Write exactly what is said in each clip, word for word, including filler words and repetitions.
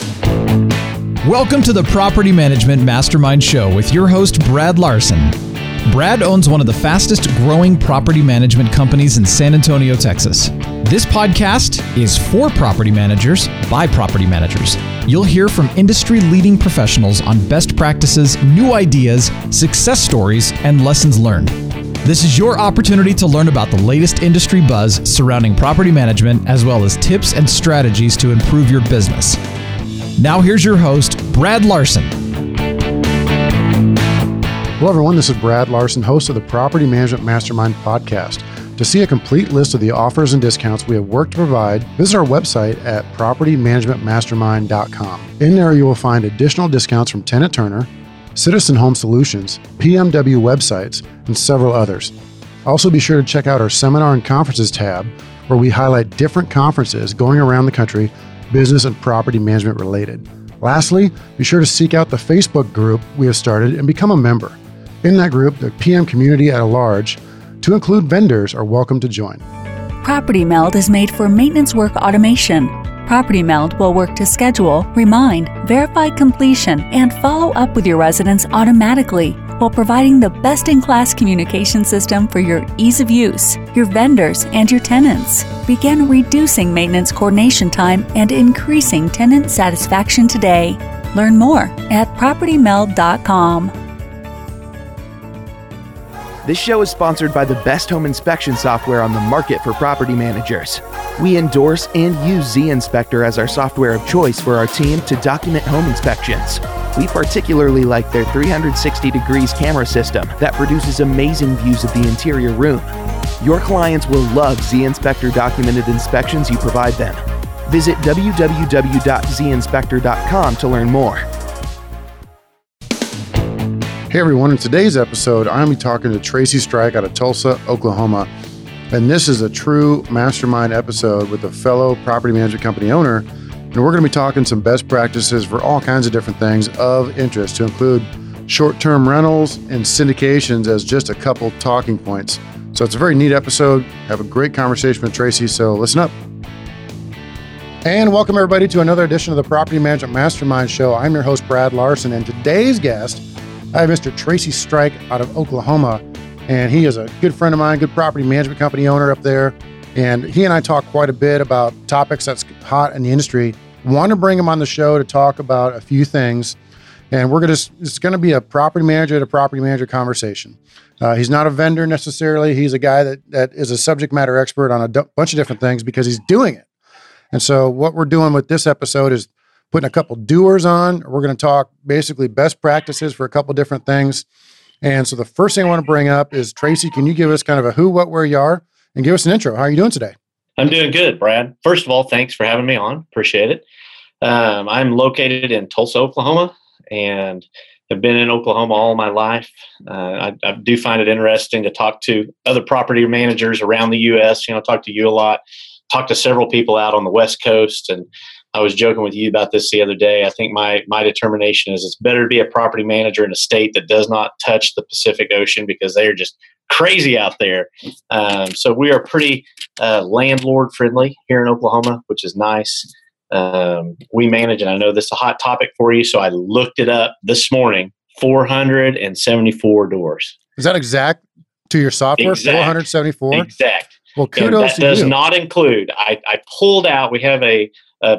Welcome to the Property Management Mastermind Show with your host, Brad Larson. Brad owns one of the fastest growing property management companies in San Antonio, Texas. This podcast is for property managers by property managers. You'll hear from industry-leading professionals on best practices, new ideas, success stories, and lessons learned. This is your opportunity to learn about the latest industry buzz surrounding property management, as well as tips and strategies to improve your business. Now here's your host, Brad Larson. Hello everyone, this is Brad Larson, host of the Property Management Mastermind podcast. To see a complete list of the offers and discounts we have worked to provide, visit our website at property management mastermind dot com. In there you will find additional discounts from Tenant Turner, Citizen Home Solutions, P M W websites, and several others. Also be sure to check out our Seminar and Conferences tab, where we highlight different conferences going around the country, business and property management related. Lastly, be sure to seek out the Facebook group we have started and become a member. In that group, the P M community at large, to include vendors, are welcome to join. Property Meld is made for maintenance work automation. Property Meld will work to schedule, remind, verify completion, and follow up with your residents automatically while providing the best-in-class communication system for your ease of use, your vendors, and your tenants. Begin reducing maintenance coordination time and increasing tenant satisfaction today. Learn more at property meld dot com. This show is sponsored by the best home inspection software on the market for property managers. We endorse and use Z-Inspector as our software of choice for our team to document home inspections. We particularly like their three hundred sixty degrees camera system that produces amazing views of the interior room. Your clients will love Z-Inspector documented inspections you provide them. Visit w w w dot z inspector dot com to learn more. Hey everyone, in today's episode, I'm going to be talking to Tracy Strike out of Tulsa, Oklahoma. And this is a true mastermind episode with a fellow property management company owner. And we're going to be talking some best practices for all kinds of different things of interest, to include short-term rentals and syndications as just a couple talking points. So it's a very neat episode. Have a great conversation with Tracy, so listen up. And welcome everybody to another edition of the Property Management Mastermind Show. I'm your host, Brad Larson, and today's guest, I have Mister Tracy Strike out of Oklahoma, and he is a good friend of mine, good property management company owner up there. And he and I talk quite a bit about topics that's hot in the industry. Want to bring him on the show to talk about a few things. And we're going to, it's going to be a property manager to property manager conversation. Uh, he's not a vendor necessarily. He's a guy that, that is a subject matter expert on a d- bunch of different things because he's doing it. And so what we're doing with this episode is putting a couple doers on. We're going to talk basically best practices for a couple different things. And so the first thing I want to bring up is, Tracy, can you give us kind of a who, what, where you are, and give us an intro? How are you doing today? I'm doing good, Brad. First of all, thanks for having me on. Appreciate it. Um, I'm located in Tulsa, Oklahoma, and have been in Oklahoma all my life. Uh, I, I do find it interesting to talk to other property managers around the U S. You know, talk to you a lot, talk to several people out on the West Coast, and I was joking with you about this the other day. I think my my determination is it's better to be a property manager in a state that does not touch the Pacific Ocean, because they are just crazy out there. Um, so we are pretty uh, landlord friendly here in Oklahoma, which is nice. Um, we manage, and I know this is a hot topic for you, so I looked it up this morning, four hundred seventy-four doors. Is that exact to your software? Exact. four hundred seventy-four? Exact. Well, kudos and that to does you. not include, I, I pulled out, we have a, a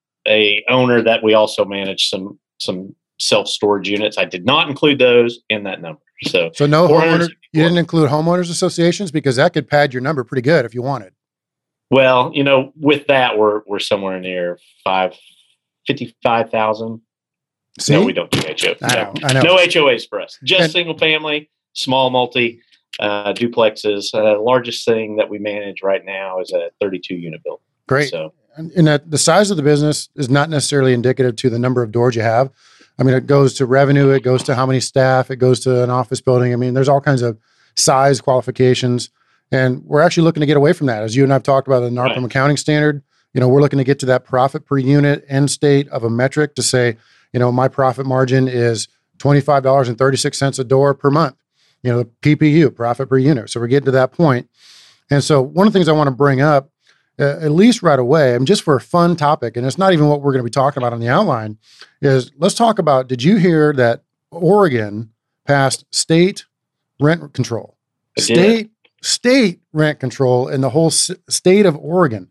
a owner that we also manage some some self-storage units. I did not include those in that number. So, so no homeowners, you didn't include homeowners associations, because that could pad your number pretty good if you wanted. Well, you know, with that, we're we're somewhere near five fifty-five thousand. See? No, we don't do H O As. I know, no. I know. No H O As for us. Just And- single family, small multi, uh, duplexes. Uh, the largest thing that we manage right now is a thirty-two unit building. Great. So, And, and that the size of the business is not necessarily indicative to the number of doors you have. I mean, it goes to revenue, it goes to how many staff, it goes to an office building. I mean, there's all kinds of size qualifications. And we're actually looking to get away from that. As you and I've talked about the NARPM Right. accounting standard, you know, we're looking to get to that profit per unit end state of a metric to say, you know, my profit margin is twenty-five dollars and thirty-six cents a door per month, you know, the P P U, profit per unit. So we're getting to that point. And so one of the things I want to bring up uh, at least right away, I mean, just for a fun topic, and it's not even what we're going to be talking about on the outline, is let's talk about, did you hear that Oregon passed state rent control? State, state rent control in the whole s- state of Oregon.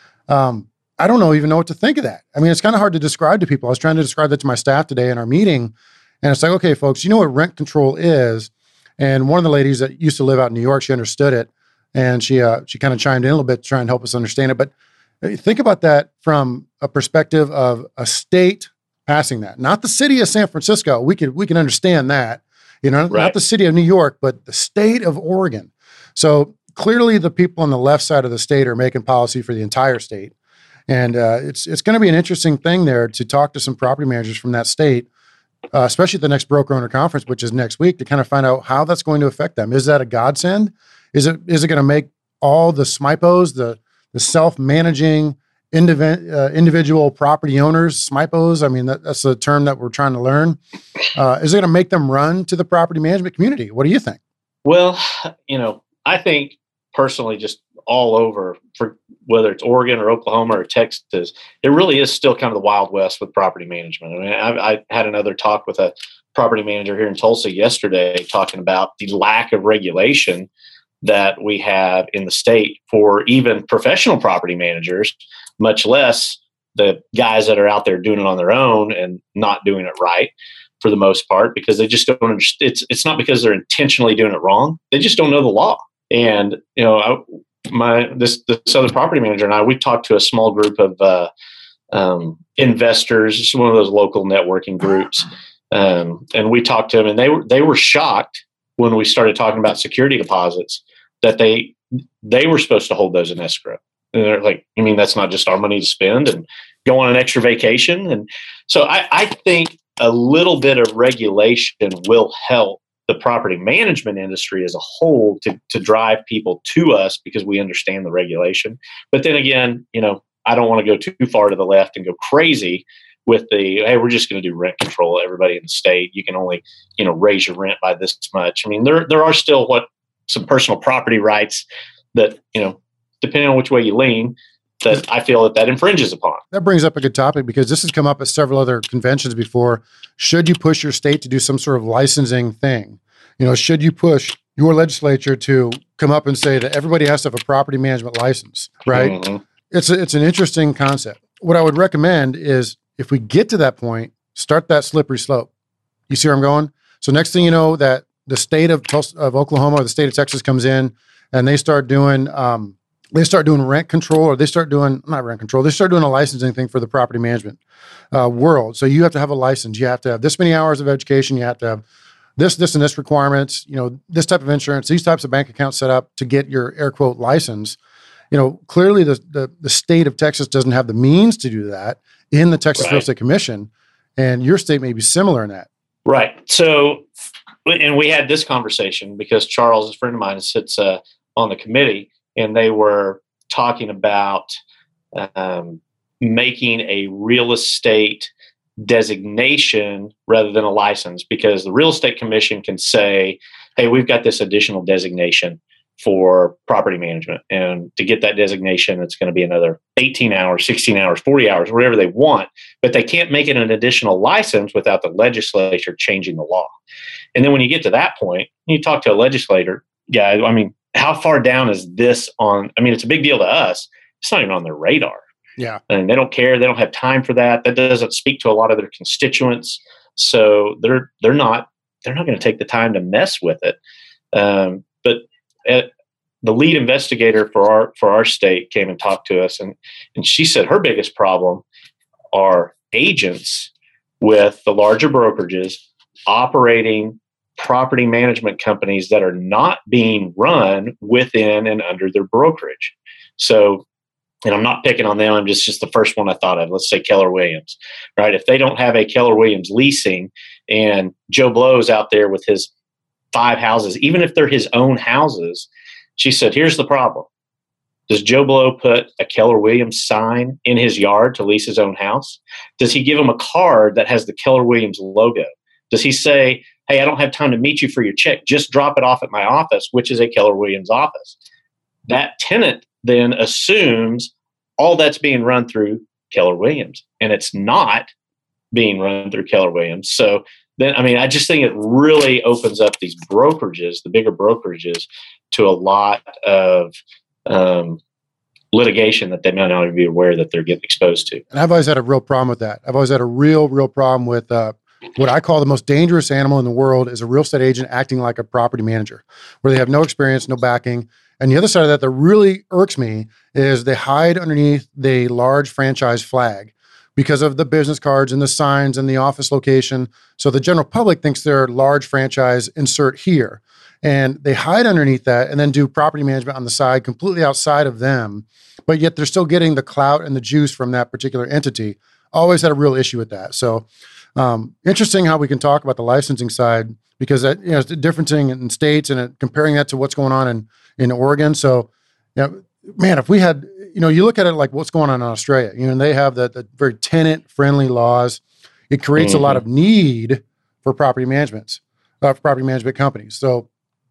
Um, I don't know even know what to think of that. I mean, it's kind of hard to describe to people. I was trying to describe that to my staff today in our meeting. And it's like, okay, folks, you know what rent control is? And one of the ladies that used to live out in New York, she understood it. And she uh, she kind of chimed in a little bit to try and help us understand it. But think about that from a perspective of a state passing that, not the city of San Francisco. We can we can understand that, you know, right. Not the city of New York, but the state of Oregon. So clearly, the people on the left side of the state are making policy for the entire state, and uh, it's it's going to be an interesting thing there to talk to some property managers from that state, uh, especially at the next broker owner conference, which is next week, to kind of find out how that's going to affect them. Is that a godsend? Is it is it going to make all the S M I P Os, the the self-managing indiv- uh, individual property owners, S M I P Os? I mean, that, that's the term that we're trying to learn. Uh, is it going to make them run to the property management community? What do you think? Well, you know, I think personally, just all over, for whether it's Oregon or Oklahoma or Texas, it really is still kind of the Wild West with property management. I mean, I, I had another talk with a property manager here in Tulsa yesterday talking about the lack of regulation that we have in the state for even professional property managers, much less the guys that are out there doing it on their own and not doing it right for the most part, because they just don't understand. It's, it's not because they're intentionally doing it wrong. They just don't know the law. And, you know, I, my, this, this other property manager and I, we talked to a small group of uh, um, investors, just one of those local networking groups. Um, and we talked to them, and they were, they were shocked when we started talking about security deposits that they, they were supposed to hold those in escrow. And they're like, you mean that's not just our money to spend and go on an extra vacation? And so I, I think a little bit of regulation will help the property management industry as a whole to, to drive people to us because we understand the regulation. But then again, you know, I don't want to go too far to the left and go crazy with the, hey, we're just going to do rent control. Everybody in the state, you can only, you know, raise your rent by this much. I mean, there there are still what some personal property rights that, you know, depending on which way you lean, that I feel that that infringes upon. That brings up a good topic because this has come up at several other conventions before. Should you push your state to do some sort of licensing thing? You know, should you push your legislature to come up and say that everybody has to have a property management license, right? Mm-hmm. It's a, it's an interesting concept. What I would recommend is if we get to that point, start that slippery slope. You see where I'm going? So next thing you know, that the state of Tulsa, of Oklahoma or the state of Texas comes in and they start doing um, they start doing rent control, or they start doing not rent control. They start doing a licensing thing for the property management uh, world. So you have to have a license. You have to have this many hours of education. You have to have this, this, and this requirements. You know, this type of insurance, these types of bank accounts set up to get your air quote license. You know, clearly the the, the state of Texas doesn't have the means to do that in the Texas right. Real Estate Commission, and your state may be similar in that. Right. So, and we had this conversation because Charles, a friend of mine, sits uh, on the committee, and they were talking about um, making a real estate designation rather than a license, because the Real Estate Commission can say, hey, we've got this additional designation for property management. And to get that designation, it's going to be another eighteen hours, sixteen hours, forty hours, whatever they want. But they can't make it an additional license without the legislature changing the law. And then when you get to that point, you talk to a legislator, yeah, I mean, how far down is this on? I mean, it's a big deal to us. It's not even on their radar. Yeah. And they don't care. They don't have time for that. That doesn't speak to a lot of their constituents. So they're they're not they're not going to take the time to mess with it. Um, but uh, the lead investigator for our for our state came and talked to us, and and she said her biggest problem are agents with the larger brokerages operating property management companies that are not being run within and under their brokerage. So, and I'm not picking on them, I'm just, just the first one I thought of. Let's say Keller Williams, right? If they don't have a Keller Williams leasing and Joe Blow's out there with his five houses, even if they're his own houses, she said, here's the problem. Does Joe Blow put a Keller Williams sign in his yard to lease his own house? Does he give him a card that has the Keller Williams logo? Does he say, hey, I don't have time to meet you for your check, just drop it off at my office, which is a Keller Williams office? that tenant then assumes all that's being run through Keller Williams, and it's not being run through Keller Williams. So then, I mean, I just think it really opens up these brokerages, the bigger brokerages, to a lot of um, litigation that they might not even be aware that they're getting exposed to. And I've always had a real problem with that. I've always had a real, real problem with uh, what I call the most dangerous animal in the world is a real estate agent acting like a property manager, where they have no experience, no backing. And the other side of that that really irks me is they hide underneath the large franchise flag because of the business cards and the signs and the office location. So the general public thinks they're large franchise, insert here. And they hide underneath that and then do property management on the side, completely outside of them. But yet they're still getting the clout and the juice from that particular entity. Always had a real issue with that. So um, interesting how we can talk about the licensing side, because that, you know, it's differencing in states and it, comparing that to what's going on in, in Oregon. So, you know, man, if we had, you know, you look at it like what's going on in Australia, you know, and they have the, the very tenant-friendly laws. It creates mm-hmm. a lot of need for property management, uh, for property management companies. So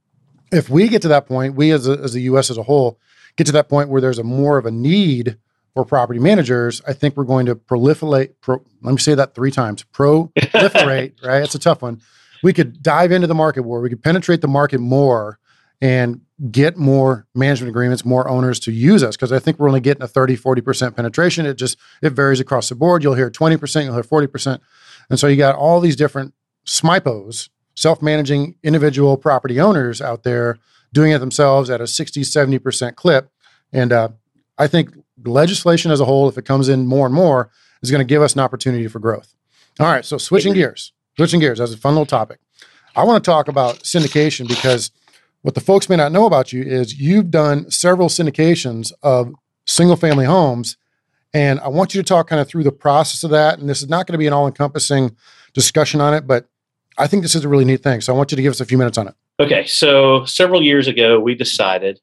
if we get to that point, we as a, as the U S as a whole get to that point where there's a more of a need for property managers, I think we're going to proliferate. Pro, let me say that three times. Proliferate, right? It's a tough one. We could dive into the market more. We could penetrate the market more and get more management agreements, more owners to use us. Because I think we're only getting a thirty, forty percent penetration. It just, it varies across the board. You'll hear twenty percent, you'll hear forty percent. And so you got all these different S M I P Os, self-managing individual property owners out there doing it themselves at a sixty, seventy percent clip. And uh, I think legislation as a whole, if it comes in more and more, is going to give us an opportunity for growth. All right, so switching gears, switching gears, that's a fun little topic. I want to talk about syndication, because what the folks may not know about you is you've done several syndications of single family homes. And I want you to talk kind of through the process of that. And this is not going to be an all-encompassing discussion on it, but I think this is a really neat thing. So I want you to give us a few minutes on it. Okay. So several years ago, we decided,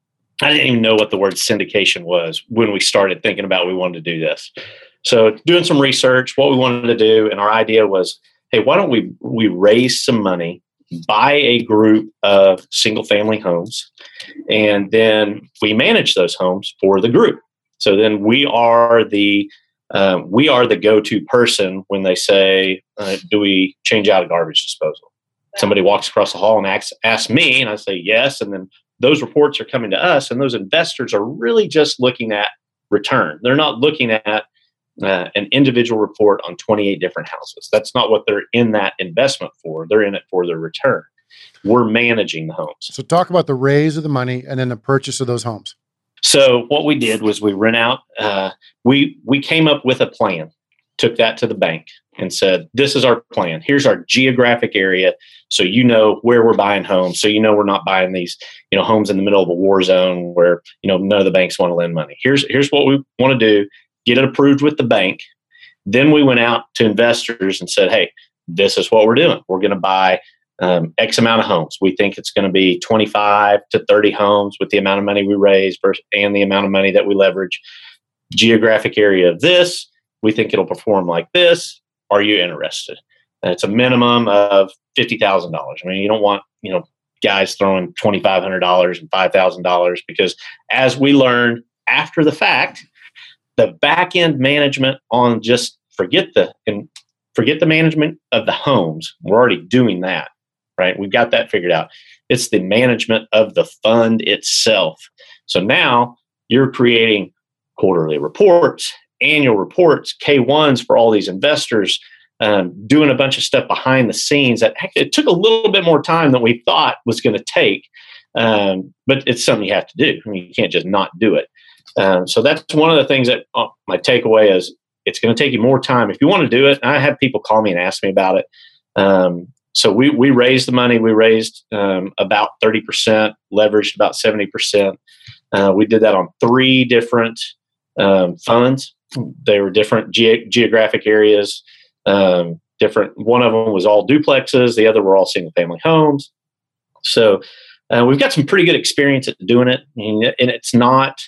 I didn't even know what the word syndication was when we started thinking about we wanted to do this. So doing some research, what we wanted to do, and our idea was, hey, why don't we we raise some money, buy a group of single family homes, and then we manage those homes for the group. So then we are the uh, we are the go-to person when they say, uh, do we change out a garbage disposal? Somebody walks across the hall and asks, asks me, and I say yes, and then those reports are coming to us, and those investors are really just looking at return. They're not looking at uh, an individual report on twenty-eight different houses. That's not what they're in that investment for. They're in it for their return. We're managing the homes. So talk about the raise of the money and then the purchase of those homes. So what we did was we rent out, uh, we we came up with a plan, took that to the bank and said, this is our plan. Here's our geographic area. So you know where we're buying homes. So you know we're not buying these, you know, homes in the middle of a war zone where, you know, none of the banks want to lend money. Here's here's what we want to do, get it approved with the bank. Then we went out to investors and said, hey, this is what we're doing. We're going to buy um, X amount of homes. We think it's going to be twenty-five to thirty homes with the amount of money we raise versus, and the amount of money that we leverage. Geographic area of this. We think it'll perform like this. Are you interested? And it's a minimum of fifty thousand dollars. I mean, you don't want, you know, guys throwing twenty-five hundred dollars and five thousand dollars, because as we learned after the fact, the back end management on just forget the and forget the management of the homes. We're already doing that, right? We've got that figured out. It's the management of the fund itself. So now you're creating quarterly reports, annual reports, K ones for all these investors, um, doing a bunch of stuff behind the scenes that it took a little bit more time than we thought was going to take. Um, but it's something you have to do. I mean, you can't just not do it. Um, so that's one of the things that uh, my takeaway is, it's going to take you more time if you want to do it. And I have people call me and ask me about it. Um, so we we raised the money. We raised um, about thirty percent, leveraged about seventy percent. Uh, we did that on three different um, funds. They were different ge- geographic areas. Um, different. One of them was all duplexes. The other were all single family homes. So uh, we've got some pretty good experience at doing it. And it's not,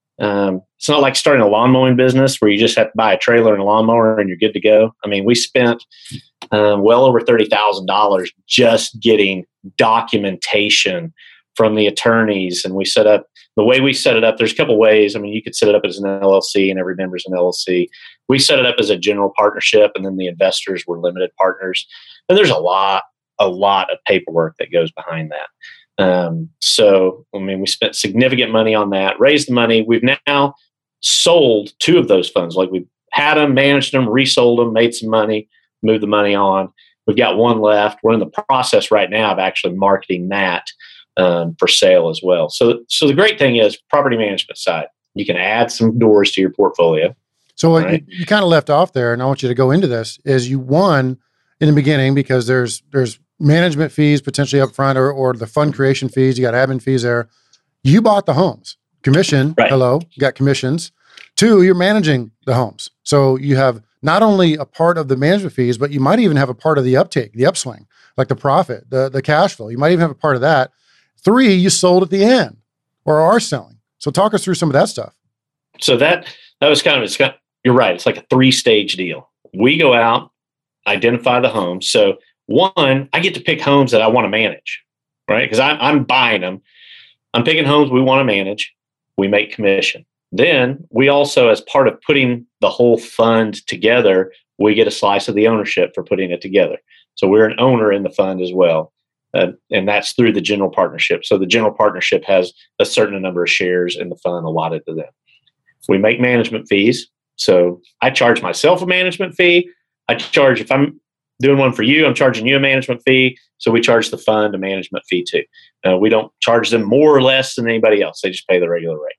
um, it's not like starting a lawn mowing business where you just have to buy a trailer and a lawnmower and you're good to go. I mean, we spent um, well over thirty thousand dollars just getting documentation from the attorneys. And we set up the way we set it up, there's a couple ways. I mean, you could set it up as an L L C and every member's an L L C. We set it up as a general partnership, and then the investors were limited partners. And there's a lot, a lot of paperwork that goes behind that. Um, so, I mean, we spent significant money on that, raised the money. We've now sold two of those funds. Like we had them, managed them, resold them, made some money, moved the money on. We've got one left. We're in the process right now of actually marketing that um, for sale as well. So, so the great thing is property management side, you can add some doors to your portfolio. So what right? you, you kind of left off there, and I want you to go into this, is you won in the beginning because there's there's management fees potentially up front or, or the fund creation fees. You got admin fees there. You bought the homes. Commission, right. Hello, you got commissions. Two, you're managing the homes. So you have not only a part of the management fees, but you might even have a part of the uptake, the upswing, like the profit, the, the cash flow. You might even have a part of that. Three, you sold at the end or are selling. So talk us through some of that stuff. So that that was kind of, it's got, you're right. It's like a three-stage deal. We go out, identify the homes. So one, I get to pick homes that I want to manage, right? Because I'm, I'm buying them. I'm picking homes we want to manage. We make commission. Then we also, as part of putting the whole fund together, we get a slice of the ownership for putting it together. So we're an owner in the fund as well. Uh, and that's through the general partnership. So the general partnership has a certain number of shares in the fund allotted to them. We make management fees. So I charge myself a management fee. I charge, if I'm doing one for you, I'm charging you a management fee. So we charge the fund a management fee too. Uh, we don't charge them more or less than anybody else. They just pay the regular rate.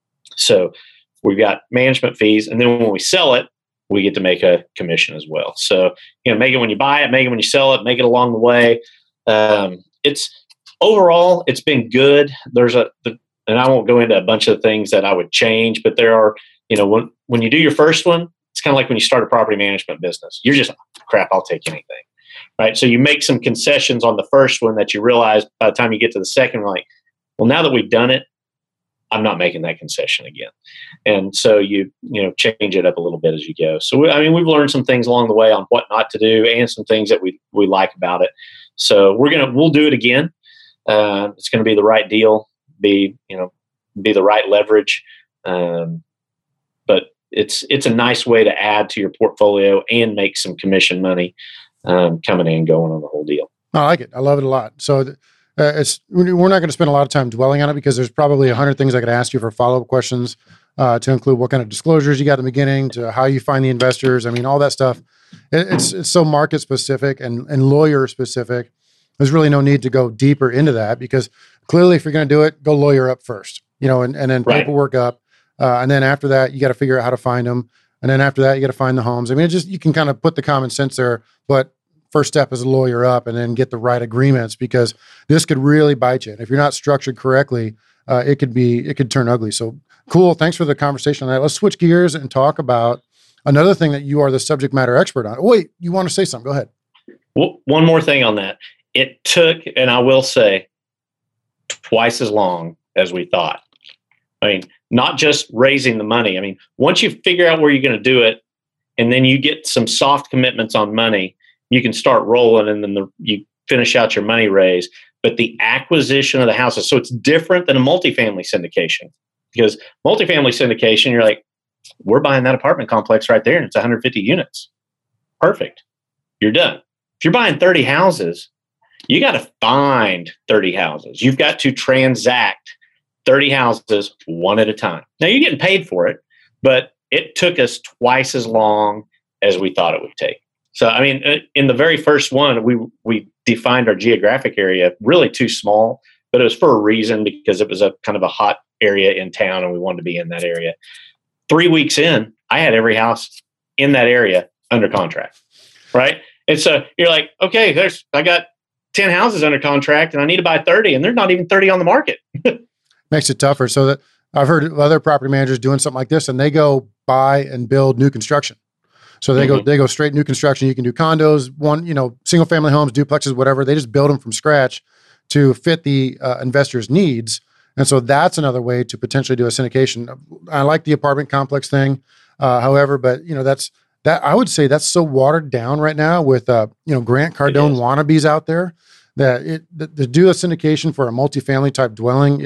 So we've got management fees. And then when we sell it, we get to make a commission as well. So, you know, make it when you buy it, make it when you sell it, make it along the way. Um, it's overall, it's been good. There's a, the, and I won't go into a bunch of things that I would change, but there are, you know, when, when you do your first one, it's kind of like when you start a property management business. You're just, crap, I'll take anything, right? So you make some concessions on the first one that you realize by the time you get to the second, like, well, now that we've done it, I'm not making that concession again. And so you, you know, change it up a little bit as you go. So, we, I mean, we've learned some things along the way on what not to do and some things that we, we like about it. So we're going to, we'll do it again. Uh, it's going to be the right deal, be, you know, be the right leverage. Um, but it's, it's a nice way to add to your portfolio and make some commission money um, coming in, going on the whole deal. I like it. I love it a lot. So th- uh, it's, we're not going to spend a lot of time dwelling on it because there's probably a hundred things I could ask you for follow-up questions uh, to include what kind of disclosures you got in the beginning, to how you find the investors. I mean, all that stuff. It, it's it's so market specific and, and lawyer specific. There's really no need to go deeper into that because clearly if you're going to do it, go lawyer up first, you know, and, and then Right. paperwork up. Uh, and then after that, you got to figure out how to find them. And then after that, you got to find the homes. I mean, it just, you can kind of put the common sense there, but first step is a lawyer up and then get the right agreements because this could really bite you. And if you're not structured correctly, uh, it could be, it could turn ugly. So cool. Thanks for the conversation on that. Let's switch gears and talk about another thing that you are the subject matter expert on. Oh, wait, you want to say something? Go ahead. Well, one more thing on that. It took, and I will say, twice as long as we thought. I mean, not just raising the money. I mean, once you figure out where you're going to do it, and then you get some soft commitments on money, you can start rolling, and then the, you finish out your money raise. But the acquisition of the houses, so it's different than a multifamily syndication. Because multifamily syndication, you're like, we're buying that apartment complex right there, and it's one hundred fifty units. Perfect. You're done. If you're buying thirty houses, you got to find thirty houses. You've got to transact thirty houses one at a time. Now, you're getting paid for it, but it took us twice as long as we thought it would take. So, I mean, in the very first one, we we defined our geographic area really too small, but it was for a reason because it was a kind of a hot area in town and we wanted to be in that area. Three weeks in, I had every house in that area under contract, right? And so you're like, okay, there's I got ten houses under contract and I need to buy thirty, and there's not even thirty on the market. Makes it tougher. So that I've heard of other property managers doing something like this, and they go buy and build new construction. So they mm-hmm. go they go straight new construction. You can do condos, one, you know, single family homes, duplexes, whatever. They just build them from scratch to fit the uh, investor's needs. And so that's another way to potentially do a syndication. I like the apartment complex thing, uh, however, but you know, that's that I would say that's so watered down right now with uh, you know, Grant Cardone wannabes out there that it th- to do a syndication for a multifamily type dwelling is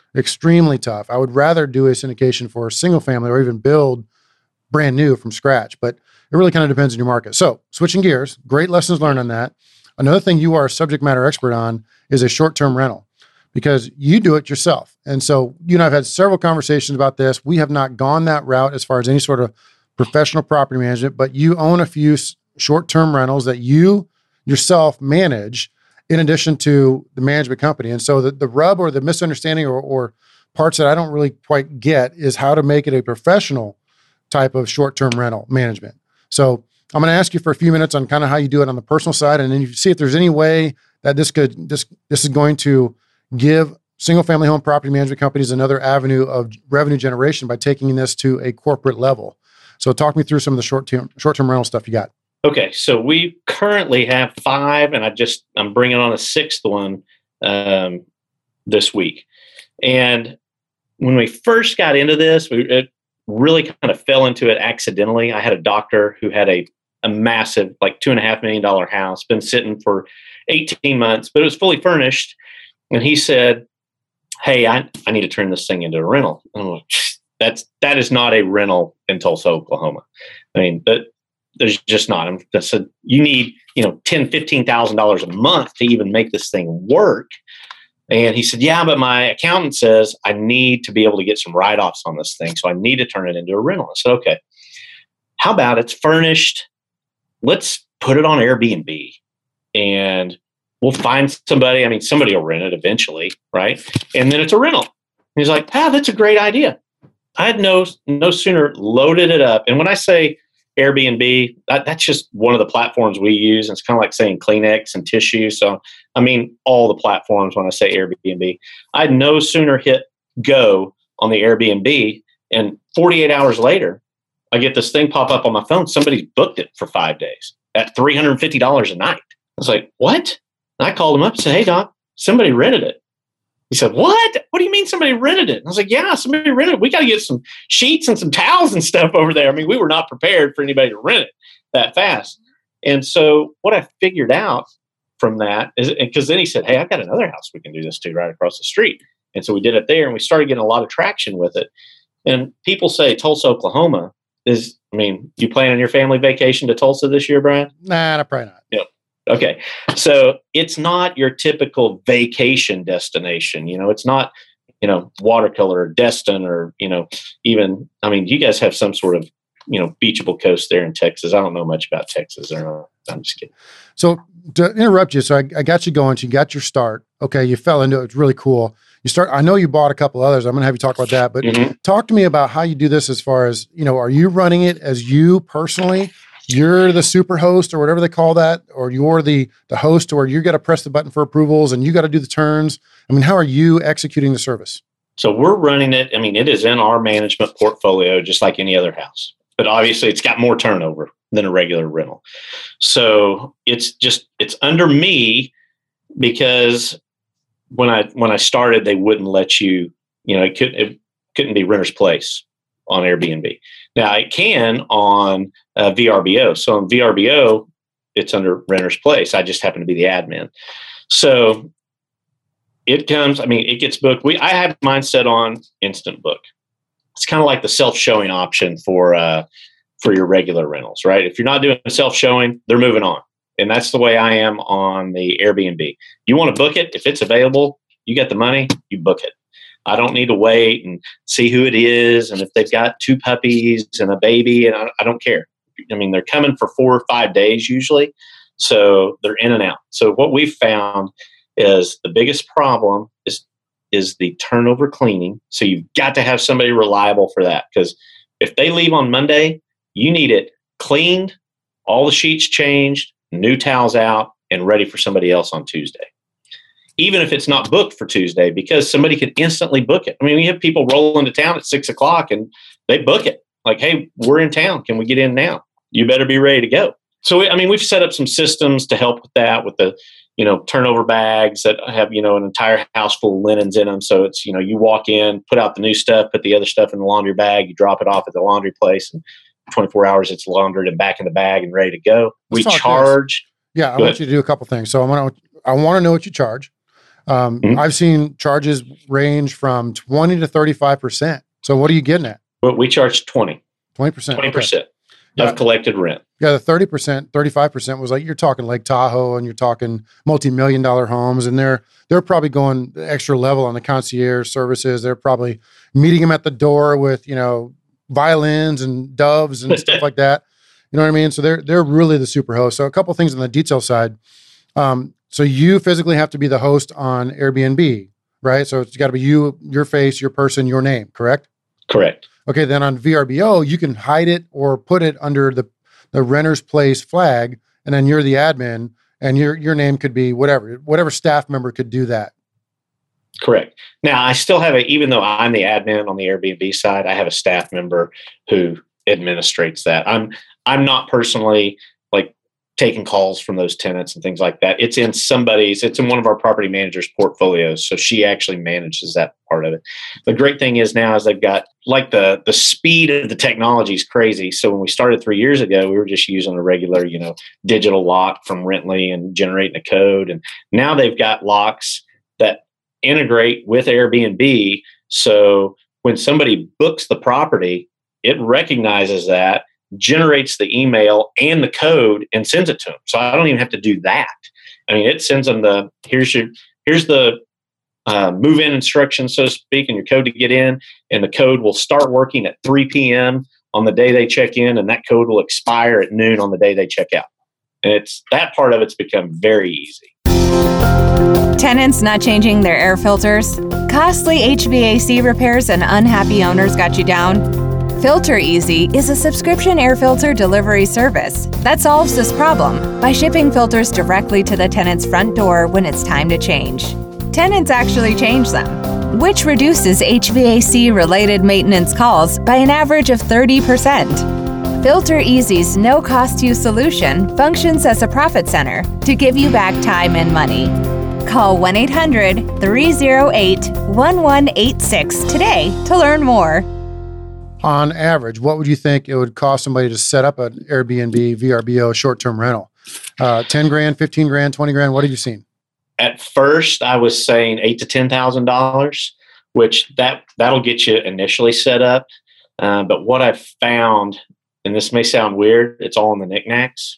extremely tough. I would rather do a syndication for a single family or even build brand new from scratch, but it really kind of depends on your market. So switching gears, great lessons learned on that. Another thing you are a subject matter expert on is a short-term rental, because you do it yourself. And so you and I have had several conversations about this. We have not gone that route as far as any sort of professional property management, but you own a few s- short-term rentals that you yourself manage in addition to the management company. And so the, the rub or the misunderstanding or, or parts that I don't really quite get is how to make it a professional type of short-term rental management. So I'm going to ask you for a few minutes on kind of how you do it on the personal side, and then you see if there's any way that this could this this is going to give single-family home property management companies another avenue of revenue generation by taking this to a corporate level. So talk me through some of the short-term short-term rental stuff you got. Okay, so we currently have five, and I just I'm bringing on a sixth one um, this week. And when we first got into this, we it really kind of fell into it accidentally. I had a doctor who had a a massive, like two and a half million dollar house, been sitting for eighteen months, but it was fully furnished. And he said, "Hey, I, I need to turn this thing into a rental." And I'm like, that's, that is not a rental in Tulsa, Oklahoma. I mean, but there's just not. I said, you need, you know, ten, fifteen thousand dollars a month to even make this thing work. And he said, yeah, but my accountant says I need to be able to get some write-offs on this thing. So I need to turn it into a rental. I said, okay, how about it's furnished? Let's put it on Airbnb and we'll find somebody. I mean, somebody will rent it eventually, right? And then it's a rental. And he's like, ah, that's a great idea. I had no no sooner loaded it up. And when I say Airbnb, that, that's just one of the platforms we use. And it's kind of like saying Kleenex and tissue. So, I mean, all the platforms when I say Airbnb. I had no sooner hit go on the Airbnb, and forty-eight hours later, I get this thing pop up on my phone. Somebody's booked it for five days at three hundred fifty dollars a night. I was like, what? And I called him up and said, hey, Doc, somebody rented it. He said, what? What do you mean somebody rented it? And I was like, yeah, somebody rented it. We got to get some sheets and some towels and stuff over there. I mean, we were not prepared for anybody to rent it that fast. And so what I figured out from that is, because then he said, hey, I've got another house we can do this to right across the street. And so we did it there, and we started getting a lot of traction with it. And people say Tulsa, Oklahoma is, I mean, you planning your family vacation to Tulsa this year, Brian? Nah, probably not. Yep. Okay. So it's not your typical vacation destination. You know, it's not, you know, Watercolor or Destin or, you know, even, I mean, you guys have some sort of, you know, beachable coast there in Texas. I don't know much about Texas. Or I'm just kidding. So to interrupt you, so I, I got you going. So you got your start. Okay. You fell into it. It's really cool. You start, I know you bought a couple others. I'm going to have you talk about that, but mm-hmm. talk to me about how you do this as far as, you know, are you running it as you personally? You're the super host or whatever they call that, or you're the the host, or you got to press the button for approvals and you got to do the turns. I mean, how are you executing the service? So we're running it. I mean, it is in our management portfolio, just like any other house, but obviously it's got more turnover than a regular rental. So it's just, it's under me, because when I, when I started, they wouldn't let you, you know, it couldn't, it couldn't be Renter's Place on Airbnb. Now it can on uh, V R B O. So on V R B O, it's under Renter's Place. I just happen to be the admin. So it comes, I mean, it gets booked. We, I have mine set on instant book. It's kind of like the self-showing option for, uh, for your regular rentals, right? If you're not doing a self-showing, they're moving on. And that's the way I am on the Airbnb. You want to book it. If it's available, you get the money, you book it. I don't need to wait and see who it is. And if they've got two puppies and a baby, and I, I don't care. I mean, they're coming for four or five days usually. So they're in and out. So what we've found is the biggest problem is, is the turnover cleaning. So you've got to have somebody reliable for that. Because if they leave on Monday, you need it cleaned, all the sheets changed, new towels out, and ready for somebody else on Tuesday. Even if it's not booked for Tuesday, because somebody can instantly book it. I mean, we have people roll into town at six o'clock and they book it. Like, hey, we're in town. Can we get in now? You better be ready to go. So, I mean, we've set up some systems to help with that, with the, you know, turnover bags that have, you know, an entire house full of linens in them. So it's, you know, you walk in, put out the new stuff, put the other stuff in the laundry bag, you drop it off at the laundry place, and twenty-four hours it's laundered and back in the bag and ready to go. Let's we charge. This. Yeah, I want you to do a couple things. So I want to, I want to know what you charge. Um, Mm-hmm. I've seen charges range from twenty to thirty-five percent. So what are you getting at? But we charge twenty. twenty percent. twenty percent Okay. of collected rent. Yeah, the thirty percent, thirty-five percent was like you're talking Lake Tahoe and you're talking multi-million dollar homes, and they're they're probably going the extra level on the concierge services. They're probably meeting them at the door with, you know, violins and doves and stuff like that. You know what I mean? So they're they're really the super host. So a couple things on the detail side. Um, so you physically have to be the host on Airbnb, right? So it's got to be you, your face, your person, your name, correct? Correct. Okay, then on V R B O, you can hide it or put it under the, the renter's place flag, and then you're the admin, and your your name could be whatever. Whatever staff member could do that. Correct. Now, I still have a, even though I'm the admin on the Airbnb side, I have a staff member who administrates that. I'm I'm not personally like taking calls from those tenants and things like that. It's in somebody's, it's in one of our property managers' portfolios. So she actually manages that part of it. The great thing is now is they've got like the the speed of the technology is crazy. So when we started three years ago, we were just using a regular, you know, digital lock from Rently and generating a code. And now they've got locks that integrate with Airbnb. So when somebody books the property, it recognizes that, generates the email and the code and sends it to them. So I don't even have to do that. I mean, it sends them the, here's your, here's the uh, move-in instructions, so to speak, and your code to get in. And the code will start working at three p.m. on the day they check in, and that code will expire at noon on the day they check out. And it's that part of it's become very easy. Tenants not changing their air filters? Costly H V A C repairs and unhappy owners got you down? Filter Easy is a subscription air filter delivery service that solves this problem by shipping filters directly to the tenant's front door when it's time to change. Tenants actually change them, which reduces H V A C-related maintenance calls by an average of thirty percent. Filter Easy's no-cost-you solution functions as a profit center to give you back time and money. Call one eight hundred, three oh eight, one one eight six today to learn more. On average, what would you think it would cost somebody to set up an Airbnb, V R B O, short-term rental? Uh, ten grand, fifteen grand, twenty grand. What have you seen? At first, I was saying eight to ten thousand dollars, which that that'll get you initially set up. Uh, but what I've found, and this may sound weird, it's all in the knickknacks.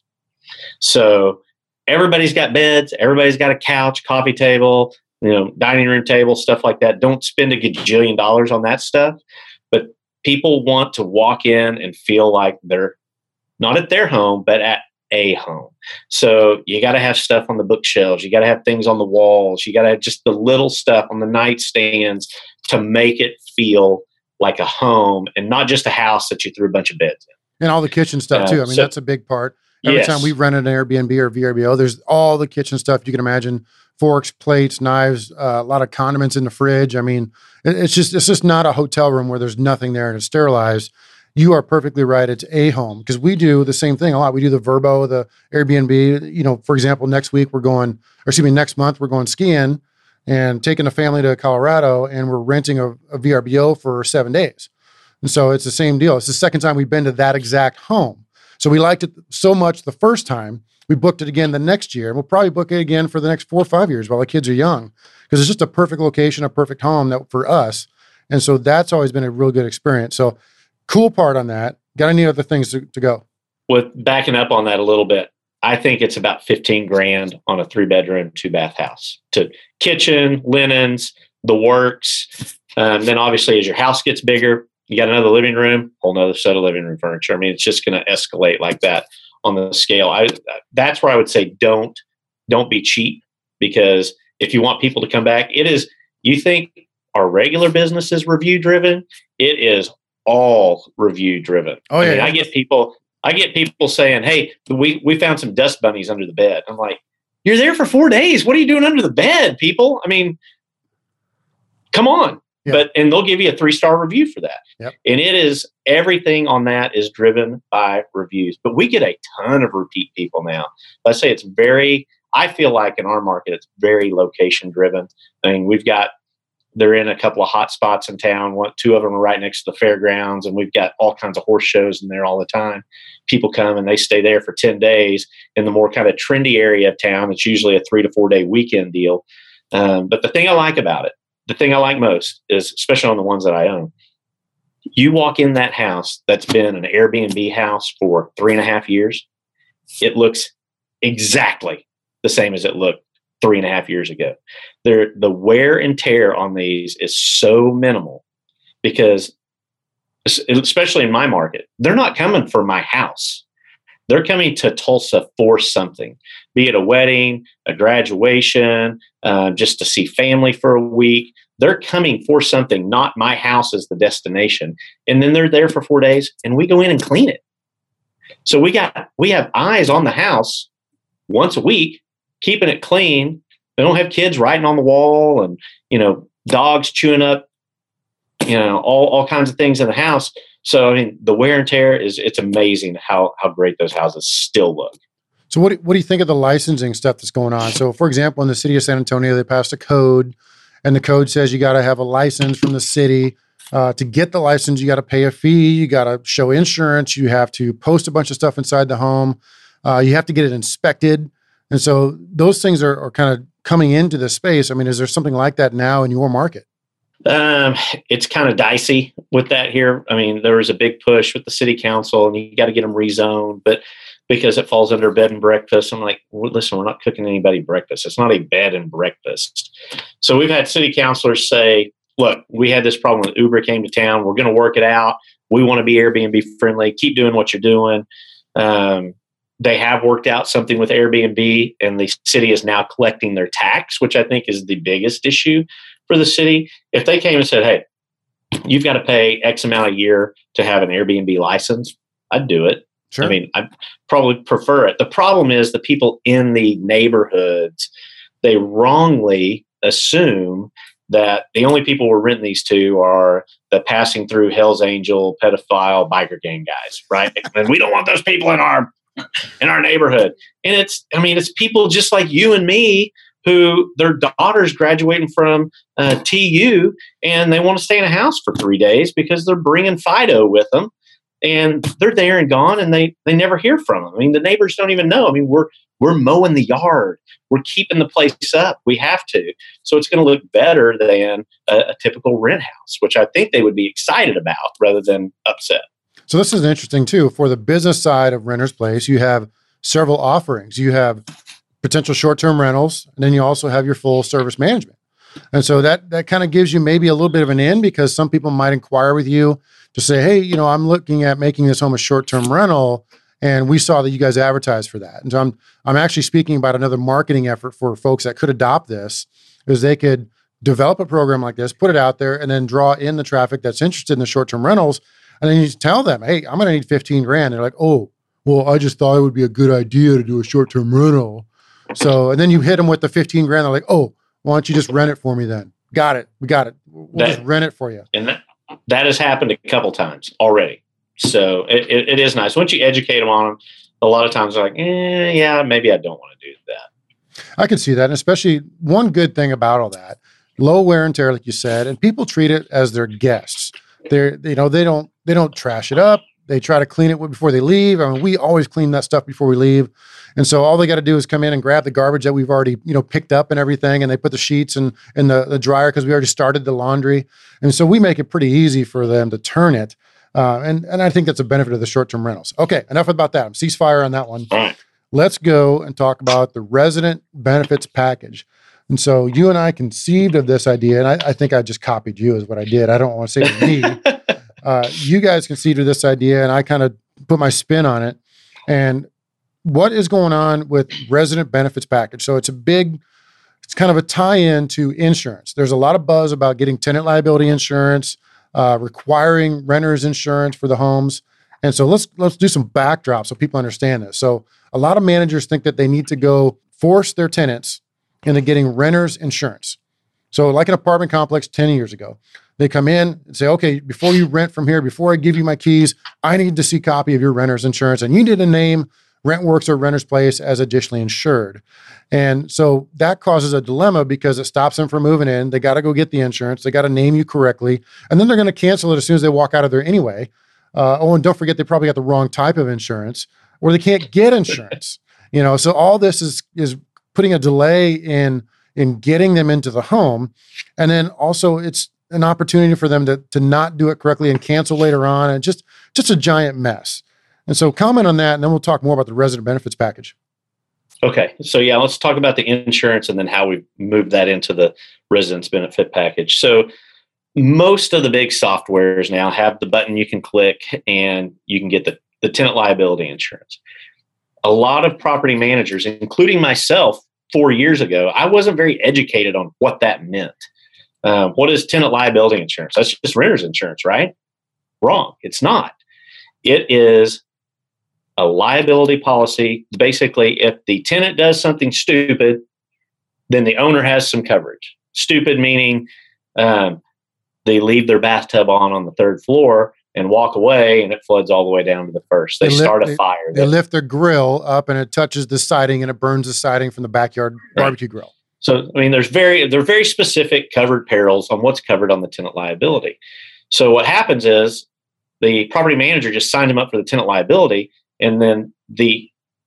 So everybody's got beds, everybody's got a couch, coffee table, you know, dining room table, stuff like that. Don't spend a gajillion dollars on that stuff. But people want to walk in and feel like they're not at their home, but at a home. So you got to have stuff on the bookshelves. You got to have things on the walls. You got to have just the little stuff on the nightstands to make it feel like a home and not just a house that you threw a bunch of beds in. And all the kitchen stuff Uh, too. I mean, so- that's a big part. Every Yes. time we've rented an Airbnb or V R B O, there's all the kitchen stuff you can imagine: forks, plates, knives, uh, a lot of condiments in the fridge. I mean, it, it's just it's just not a hotel room where there's nothing there and it's sterilized. You are perfectly right. It's a home, because we do the same thing a lot. We do the Vrbo, the Airbnb. You know, for example, next week we're going, or excuse me, next month we're going skiing and taking a family to Colorado, and we're renting a, a V R B O for seven days. And so it's the same deal. It's the second time we've been to that exact home. So we liked it so much the first time, we booked it again the next year. And we'll probably book it again for the next four or five years while the kids are young, because it's just a perfect location, a perfect home that for us. And so that's always been a real good experience. So cool part on that. Got any other things to, to go? With backing up on that a little bit, I think it's about fifteen grand on a three bedroom, two bath house to kitchen, linens, the works. Um, then obviously as your house gets bigger, you got another living room, whole nother set of living room furniture. I mean, it's just going to escalate like that on the scale. I, that's where I would say don't, don't be cheap, because if you want people to come back, it is, you think our regular business is review driven. It is all review driven. Oh, I yeah, mean, yeah. I get people, I get people saying, hey, we, we found some dust bunnies under the bed. I'm like, you're there for four days. What are you doing under the bed, people? I mean, come on. Yeah. But, and they'll give you a three-star review for that. Yep. And it is, everything on that is driven by reviews. But we get a ton of repeat people now. Let's say it's very, I feel like in our market, it's very location driven. I mean, we've got, they're in a couple of hot spots in town. One, two of them are right next to the fairgrounds, and we've got all kinds of horse shows in there all the time. People come and they stay there for ten days. In the more kind of trendy area of town, it's usually a three to four day weekend deal. Um, but the thing I like about it, the thing I like most is, especially on the ones that I own, you walk in that house that's been an Airbnb house for three and a half years, it looks exactly the same as it looked three and a half years ago. There, the wear and tear on these is so minimal because, especially in my market, they're not coming for my house. They're coming to Tulsa for something, be it a wedding, a graduation, uh, just to see family for a week. They're coming for something, not my house as the destination. And then they're there for four days and we go in and clean it. So we got, we have eyes on the house once a week, keeping it clean. They don't have kids writing on the wall and, you know, dogs chewing up, you know, all, all kinds of things in the house. So, I mean, the wear and tear is, it's amazing how, how great those houses still look. So what, what do you think of the licensing stuff that's going on? So for example, in the city of San Antonio, they passed a code and the code says you got to have a license from the city. Uh, to get the license, you got to pay a fee. You got to show insurance. You have to post a bunch of stuff inside the home. Uh, you have to get it inspected. And so those things are, are kind of coming into the space. I mean, is there something like that now in your market? Um, it's kind of dicey with that here. I mean, there was a big push with the city council and you got to get them rezoned, but because it falls under bed and breakfast, I'm like, well, listen, we're not cooking anybody breakfast. It's not a bed and breakfast. So we've had city councilors say, look, we had this problem with Uber came to town. We're going to work it out. We want to be Airbnb friendly. Keep doing what you're doing. Um, they have worked out something with Airbnb and the city is now collecting their tax, which I think is the biggest issue for the city. If they came and said, hey, you've got to pay X amount a year to have an Airbnb license, I'd do it. Sure. I mean, I probably prefer it. The problem is the people in the neighborhoods, they wrongly assume that the only people we're renting these to are the passing through Hell's Angel, pedophile, biker gang guys, right? And we don't want those people in our in our neighborhood. And it's, I mean, it's people just like you and me who their daughter's graduating from uh, T U and they want to stay in a house for three days because they're bringing Fido with them. And they're there and gone, and they they never hear from them. I mean, the neighbors don't even know. I mean, we're we're mowing the yard. We're keeping the place up. We have to. So it's going to look better than a, a typical rent house, which I think they would be excited about rather than upset. So this is interesting, too. For the business side of Renter's Place, you have several offerings. You have potential short-term rentals, and then you also have your full service management. And so that that kind of gives you maybe a little bit of an in because some people might inquire with you to say, hey, you know, I'm looking at making this home a short-term rental, and we saw that you guys advertised for that. And so I'm I'm actually speaking about another marketing effort for folks that could adopt this, is they could develop a program like this, put it out there, and then draw in the traffic that's interested in the short-term rentals, and then you tell them, hey, I'm going to need fifteen grand. They're like, oh, well, I just thought it would be a good idea to do a short-term rental. So, and then you hit them with the fifteen grand. They're like, oh, why don't you just rent it for me then? Got it. We got it. We'll that, just rent it for you. And that, that has happened a couple times already. So it, it, it is nice. Once you educate them on them, a lot of times they're like, eh, yeah, maybe I don't want to do that. I can see that. And especially one good thing about all that, low wear and tear, like you said, and people treat it as their guests. They're, you know, they don't, they don't trash it up. They try to clean it before they leave. I mean, we always clean that stuff before we leave. And so all they got to do is come in and grab the garbage that we've already, you know, picked up and everything. And they put the sheets in, in the, the dryer because we already started the laundry. And so we make it pretty easy for them to turn it. Uh, and, and I think that's a benefit of the short-term rentals. Okay, enough about that. I'm ceasefire on that one. All right. Let's go and talk about the resident benefits package. And so you and I conceived of this idea, and I, I think I just copied you is what I did. I don't want to say it was me. Uh, you guys conceived of this idea, and I kind of put my spin on it. And what is going on with resident benefits package? So it's a big, it's kind of a tie-in to insurance. There's a lot of buzz about getting tenant liability insurance, uh, requiring renters insurance for the homes. And so let's let's do some backdrop so people understand this. So a lot of managers think that they need to go force their tenants into getting renters insurance. So like an apartment complex ten years ago, they come in and say, okay, before you rent from here, before I give you my keys, I need to see a copy of your renter's insurance. And you need to name Rentworks or Renter's Place as additionally insured. And so that causes a dilemma because it stops them from moving in. They got to go get the insurance. They got to name you correctly. And then they're going to cancel it as soon as they walk out of there anyway. Uh, oh, and don't forget, they probably got the wrong type of insurance or they can't get insurance. You know, so all this is, is putting a delay in, in getting them into the home. And then also it's an opportunity for them to, to not do it correctly and cancel later on, and just, just a giant mess. And so comment on that, and then we'll talk more about the resident benefits package. Okay. So yeah, let's talk about the insurance and then how we move that into the residence benefit package. So most of the big softwares now have the button you can click and you can get the, the tenant liability insurance. A lot of property managers, including myself four years ago, I wasn't very educated on what that meant. Um, what is tenant liability insurance? That's just renter's insurance, right? Wrong. It's not. It is a liability policy. Basically, if the tenant does something stupid, then the owner has some coverage. Stupid meaning um, they leave their bathtub on on the third floor and walk away, and it floods all the way down to the first. They, they start lift, a fire. They, they lift their grill up, and it touches the siding, and it burns the siding from the backyard right. barbecue grill. So, I mean, there's very, they're very specific covered perils on what's covered on the tenant liability. So what happens is the property manager just signed him up for the tenant liability, and then the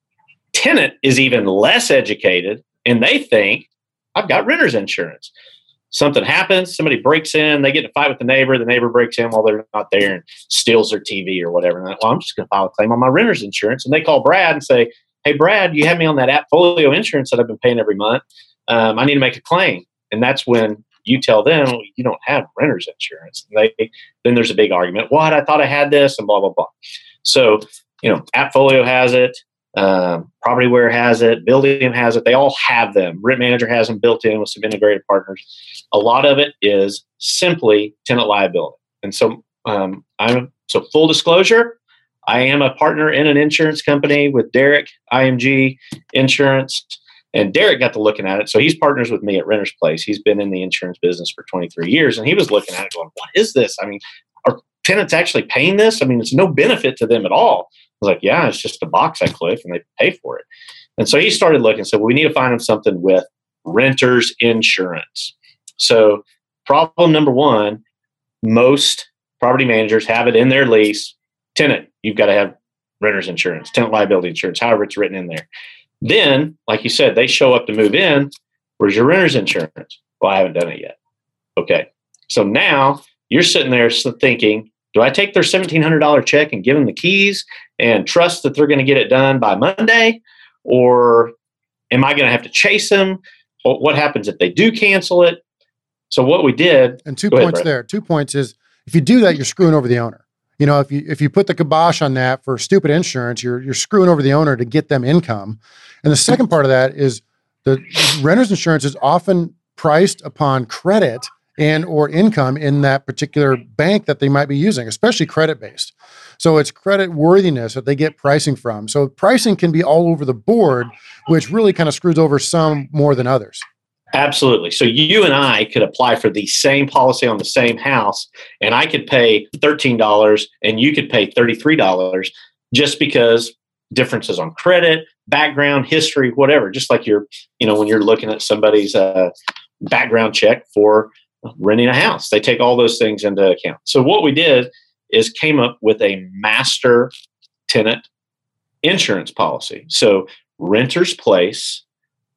tenant is even less educated, and they think, I've got renter's insurance. Something happens, somebody breaks in, they get in a fight with the neighbor, the neighbor breaks in while they're not there and steals their T V or whatever. And like, well, I'm just going to file a claim on my renter's insurance. And they call Brad and say, hey, Brad, you have me on that AppFolio insurance that I've been paying every month. Um, I need to make a claim. And that's when you tell them, well, you don't have renter's insurance. And they, then there's a big argument. What? I thought I had this and blah, blah, blah. So, you know, AppFolio has it. Um, Propertyware has it. Buildium has it. They all have them. Rent Manager has them built in with some integrated partners. A lot of it is simply tenant liability. And so um, I'm so full disclosure, I am a partner in an insurance company with Derek, I M G Insurance. And Derek got to looking at it. So he's partners with me at Renter's Place. He's been in the insurance business for twenty-three years. And he was looking at it going, what is this? I mean, are tenants actually paying this? I mean, it's no benefit to them at all. I was like, yeah, it's just a box I click and they pay for it. And so he started looking and said, well, we need to find them something with renter's insurance. So problem number one, most property managers have it in their lease. Tenant, you've got to have renter's insurance, tenant liability insurance, however it's written in there. Then, like you said, they show up to move in. Where's your renter's insurance? Well, I haven't done it yet. Okay. So now you're sitting there thinking, do I take their seventeen hundred dollars check and give them the keys and trust that they're going to get it done by Monday? Or am I going to have to chase them? What happens if they do cancel it? So what we did. And two points ahead, there. Two points is if you do that, you're screwing over the owner. You know, if you if you put the kibosh on that for stupid insurance, you're you're screwing over the owner to get them income. And the second part of that is the renter's insurance is often priced upon credit and or income in that particular bank that they might be using, especially credit-based. So it's credit worthiness that they get pricing from. So pricing can be all over the board, which really kind of screws over some more than others. Absolutely. So you and I could apply for the same policy on the same house, and I could pay thirteen dollars and you could pay thirty-three dollars just because differences on credit, background, history, whatever. Just like you're, you know, when you're looking at somebody's uh, background check for renting a house, they take all those things into account. So what we did is came up with a master tenant insurance policy. So Renter's Place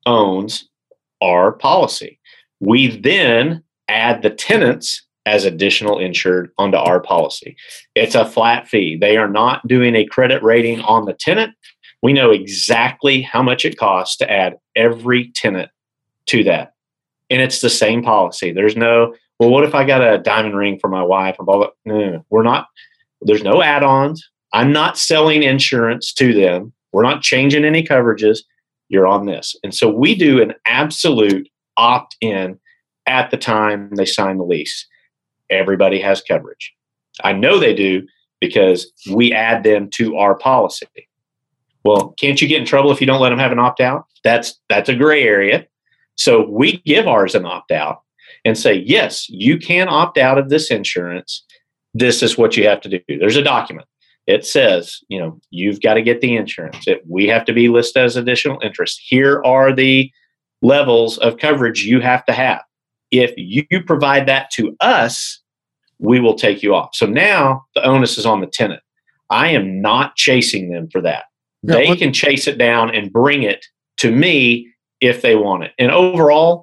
owns our policy. We then add the tenants as additional insured onto our policy. It's a flat fee. They are not doing a credit rating on the tenant. We know exactly how much it costs to add every tenant to that. And it's the same policy. There's no, well, what if I got a diamond ring for my wife? And blah, blah. No, no, no. We're not, there's no add-ons. I'm not selling insurance to them. We're not changing any coverages. You're on this. And so we do an absolute opt-in at the time they sign the lease. Everybody has coverage. I know they do because we add them to our policy. Well, can't you get in trouble if you don't let them have an opt-out? That's that's a gray area. So we give ours an opt-out and say, yes, you can opt out of this insurance. This is what you have to do. There's a document. It says, you know, you've got to get the insurance. It, we have to be listed as additional interest. Here are the levels of coverage you have to have. If you provide that to us, we will take you off. So now the onus is on the tenant. I am not chasing them for that. Yeah, they what- can chase it down and bring it to me if they want it. And overall,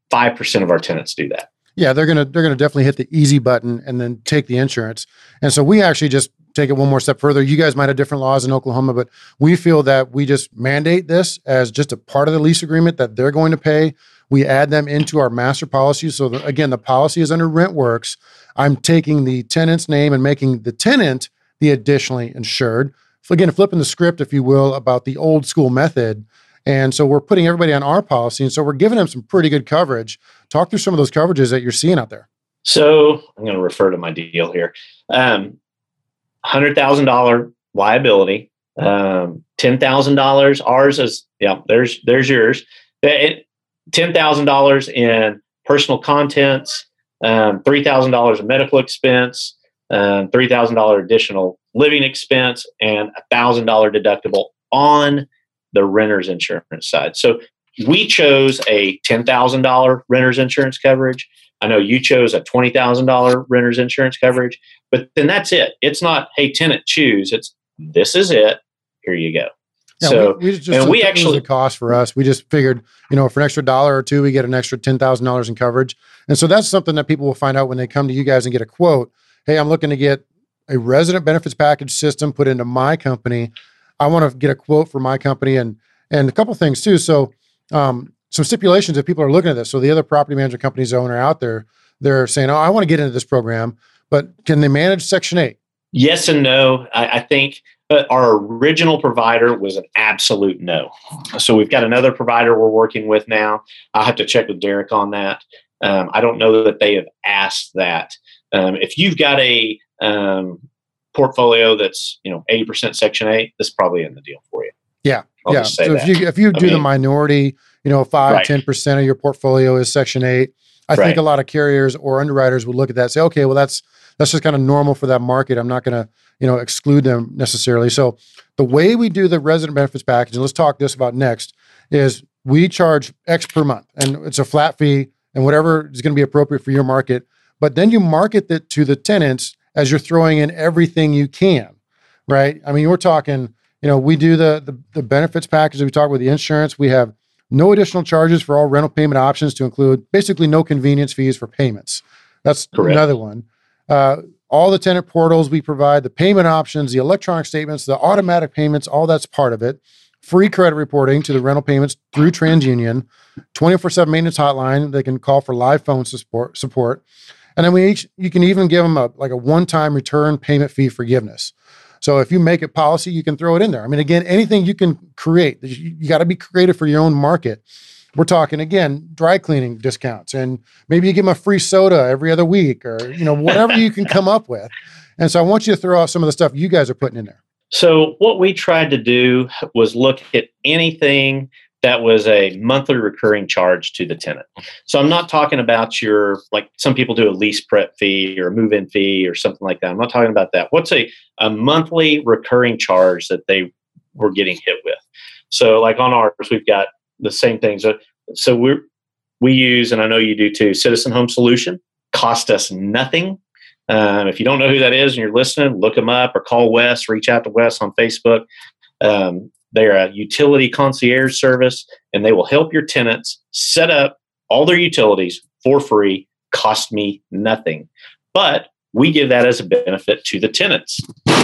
five percent of our tenants do that. Yeah, they're gonna they're gonna definitely hit the easy button and then take the insurance. And so we actually just take it one more step further. You guys might have different laws in Oklahoma, but we feel that we just mandate this as just a part of the lease agreement that they're going to pay. We add them into our master policy. So the, again, the policy is under RentWorks. I'm taking the tenant's name and making the tenant the additionally insured. So again, flipping the script, if you will, about the old school method. And so we're putting everybody on our policy. And so we're giving them some pretty good coverage. Talk through some of those coverages that you're seeing out there. So I'm going to refer to my deal here. Um, one hundred thousand dollars liability, um, ten thousand dollars. Ours is, yeah, there's there's yours. It, ten thousand dollars in personal contents, um, three thousand dollars in medical expense, um, three thousand dollars additional living expense, and a one thousand dollars deductible on the renter's insurance side. So we chose a ten thousand dollars renter's insurance coverage. I know you chose a twenty thousand dollars renter's insurance coverage, but then that's it. It's not, hey, tenant, choose. It's, this is it. Here you go. Yeah, so, we, we just, and we actually, the cost for us, we just figured, you know, for an extra dollar or two, we get an extra ten thousand dollars in coverage. And so that's something that people will find out when they come to you guys and get a quote. Hey, I'm looking to get a resident benefits package system put into my company. I want to get a quote for my company, and, and a couple things too. So, um, some stipulations if people are looking at this. So the other property management companies owner out there, they're saying, oh, I want to get into this program, but can they manage Section eight? Yes and no. I, I think But our original provider was an absolute no. So we've got another provider we're working with now. I'll have to check with Derek on that. Um, I don't know that they have asked that. Um, if you've got a um, portfolio that's, you know, eighty percent Section eight, this is probably in the deal for you. Yeah. I'll yeah. just say so that. if you if you do I mean, the minority, you know, five, right. ten percent of your portfolio is Section eight. I Right. think a lot of carriers or underwriters would look at that and say, okay, well, that's that's just kind of normal for that market. I'm not going to, you know, exclude them necessarily. So the way we do the resident benefits package, and let's talk this about next, is we charge X per month, and it's a flat fee, and whatever is going to be appropriate for your market. But then you market it to the tenants as you're throwing in everything you can, right? I mean, we're talking, you know, we do the the, the benefits package. We talk with the insurance. We have no additional charges for all rental payment options, to include basically no convenience fees for payments. That's Correct. Another one. Uh, all the tenant portals we provide, the payment options, the electronic statements, the automatic payments, all that's part of it. Free credit reporting to the rental payments through TransUnion, twenty-four seven maintenance hotline. They can call for live phone support. support. And then we each, you can even give them a like a one-time return payment fee forgiveness. So if you make it policy, you can throw it in there. I mean, again, anything you can create, you, you got to be creative for your own market. We're talking, again, dry cleaning discounts, and maybe you give them a free soda every other week, or, you know, whatever you can come up with. And so I want you to throw out some of the stuff you guys are putting in there. So what we tried to do was look at anything that was a monthly recurring charge to the tenant. So I'm not talking about your, like some people do a lease prep fee or a move-in fee or something like that. I'm not talking about that. What's a, a monthly recurring charge that they were getting hit with? So like on ours, we've got the same things. So we we use, and I know you do too, Citizen Home Solution. Cost us nothing. Um, if you don't know who that is and you're listening, look them up or call Wes, reach out to Wes on Facebook. Um, they're a utility concierge service, and they will help your tenants set up all their utilities for free, cost me nothing. But we give that as a benefit to the tenants.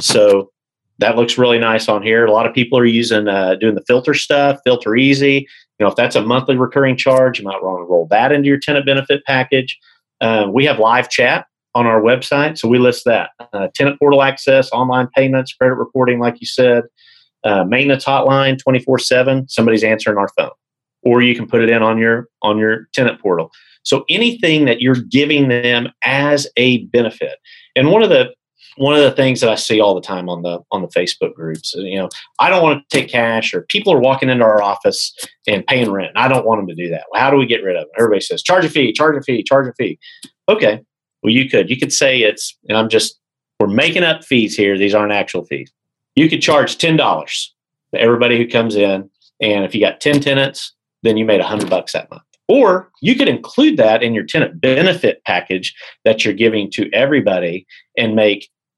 So that looks really nice on here. A lot of people are using, uh, doing the filter stuff, Filter Easy. You know, if that's a monthly recurring charge, you might want to roll that into your tenant benefit package. Uh, we have live chat on our website, so we list that. Uh, tenant portal access, online payments, credit reporting, like you said, uh, maintenance hotline, twenty-four seven. Somebody's answering our phone, or you can put it in on your on your tenant portal. So anything that you're giving them as a benefit. And one of the One of the things that I see all the time on the on the Facebook groups, you know, I don't want to take cash, or people are walking into our office and paying rent. And I don't want them to do that. Well, how do we get rid of it? Everybody says, charge a fee, charge a fee, charge a fee. Okay. Well, you could. You could say it's, and I'm just, we're making up fees here. These aren't actual fees. You could charge ten dollars to everybody who comes in. And if you got ten tenants, then you made one hundred bucks that month. Or you could include that in your tenant benefit package that you're giving to everybody and make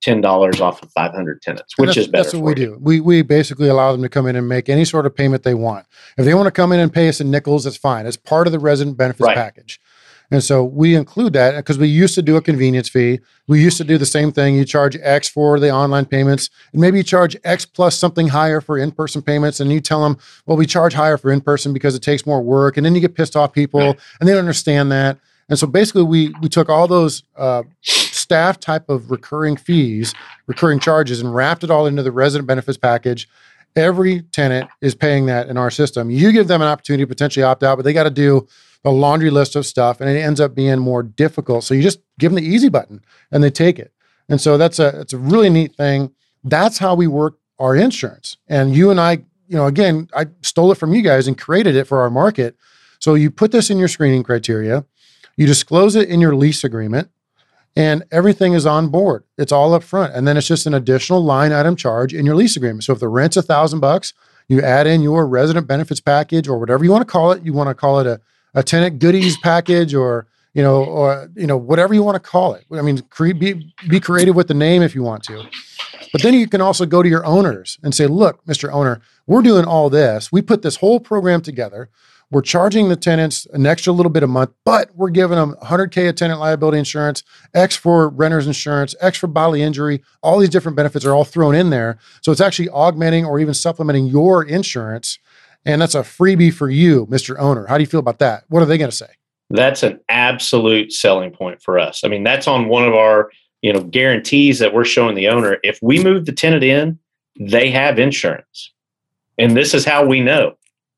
ten dollars off of five hundred tenants, which is better. That's what for we you. do. We we basically allow them to come in and make any sort of payment they want. If they want to come in and pay us in nickels, that's fine. It's part of the resident benefits Right. package. And so we include that because we used to do a convenience fee. We used to do the same thing. You charge X for the online payments, and maybe you charge X plus something higher for in-person payments. And you tell them, well, we charge higher for in-person because it takes more work. And then you get pissed off people Right. and they don't understand that. And so basically we we took all those uh, staff type of recurring fees, recurring charges, and wrapped it all into the resident benefits package. Every tenant is paying that in our system. You give them an opportunity to potentially opt out, but they got to do a laundry list of stuff, and it ends up being more difficult. So you just give them the easy button and they take it. And so that's a, it's a really neat thing. That's how we work our insurance. And you and I, you know, again, I stole it from you guys and created it for our market. So you put this in your screening criteria, you disclose it in your lease agreement, and everything is on board. It's all up front. And then it's just an additional line item charge in your lease agreement. So if the rent's a thousand bucks, you add in your resident benefits package or whatever you want to call it. You want to call it a a tenant goodies package, or, you know, or, you know, whatever you want to call it. I mean, cre- be, be creative with the name if you want to, but then you can also go to your owners and say, look, Mister Owner, we're doing all this. We put this whole program together. We're charging the tenants an extra little bit a month, but we're giving them one hundred K of tenant liability insurance, X for renter's insurance, X for bodily injury. All these different benefits are all thrown in there. So it's actually augmenting or even supplementing your insurance. And that's a freebie for you, Mister Owner. How do you feel about that? What are they going to say? That's an absolute selling point for us. I mean, that's on one of our, you know, guarantees that we're showing the owner. If we move the tenant in, they have insurance. And this is how we know.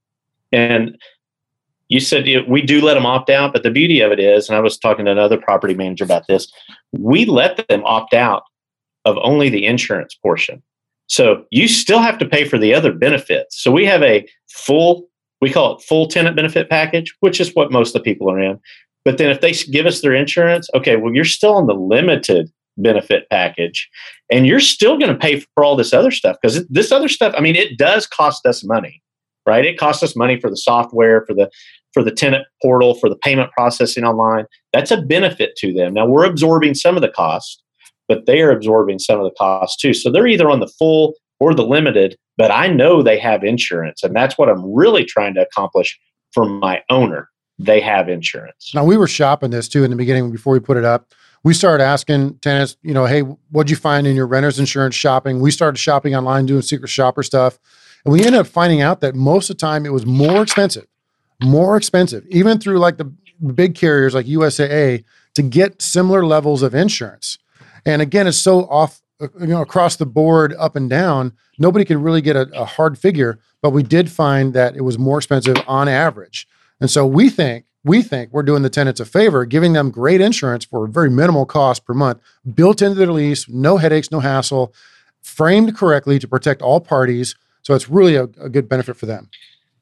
And you said you know, we do let them opt out, but the beauty of it is, and I was talking to another property manager about this, we let them opt out of only the insurance portion. So you still have to pay for the other benefits. So we have a full, we call it full tenant benefit package, which is what most of the people are in. But then if they give us their insurance, okay, well, you're still on the limited benefit package and you're still going to pay for all this other stuff because this other stuff, I mean, it does cost us money, right? It costs us money for the software, for the, for the tenant portal, for the payment processing online. That's a benefit to them. Now we're absorbing some of the cost, but they are absorbing some of the costs too. So they're either on the full or the limited, but I know they have insurance. And that's what I'm really trying to accomplish for my owner. They have insurance. Now, we were shopping this too in the beginning before we put it up. We started asking tenants, you know, hey, what'd you find in your renter's insurance shopping? We started shopping online, doing secret shopper stuff. And we ended up finding out that most of the time it was more expensive, more expensive, even through like the big carriers like U S A A to get similar levels of insurance. And again, it's so off, you know, across the board, up and down, nobody could really get a, a hard figure, but we did find that it was more expensive on average. And so we think, we think we're doing the tenants a favor, giving them great insurance for a very minimal cost per month, built into their lease, no headaches, no hassle, framed correctly to protect all parties. So it's really a, a good benefit for them.